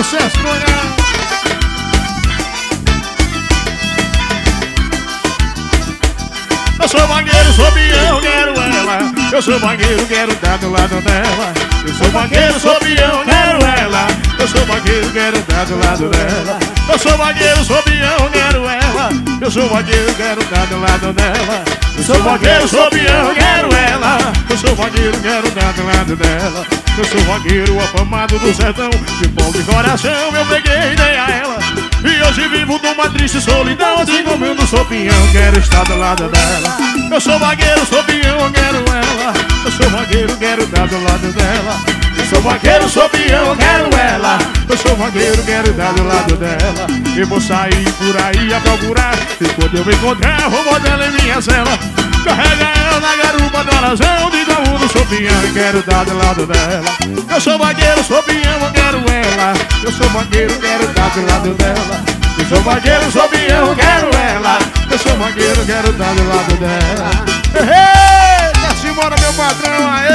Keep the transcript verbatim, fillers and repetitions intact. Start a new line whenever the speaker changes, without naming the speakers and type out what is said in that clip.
sucesso, programa. Eu sou vaqueiro, sou peão, quero ela. Eu sou vaqueiro, quero estar do lado dela. Eu sou vaqueiro, sou peão, quero ela. Eu sou vaqueiro, quero estar do lado dela. Eu sou vaqueiro, sou peão, quero ela. Eu sou vaqueiro, quero estar do lado dela. Eu sou vaqueiro, sou peão, quero ela. Eu sou vaqueiro, quero estar do lado dela. Eu sou vaqueiro, afamado do sertão. De bom de coração eu peguei e dei a ela. E hoje vivo numa triste solidão. Assim como eu não sou peão, quero estar do lado dela. Eu sou vaqueiro, sou peão, quero ela. Eu sou vaqueiro, quero estar do lado dela. Eu sou vaqueiro, sou peão, quero ela. Eu sou vaqueiro, quero estar do lado dela. E vou sair por aí a procurar. E quando eu me encontrar, vou botar ela em minha cela. Carrega ela na garupa do arazão. Diga eu não sou peão e quero estar do lado dela. Eu sou vaqueiro, sou peão, eu quero ela. Eu sou vaqueiro, quero estar do lado dela. Eu sou vaqueiro, sou peão, quero ela. Eu sou vaqueiro, quero estar do lado dela. Eita, simbora meu patrão aí.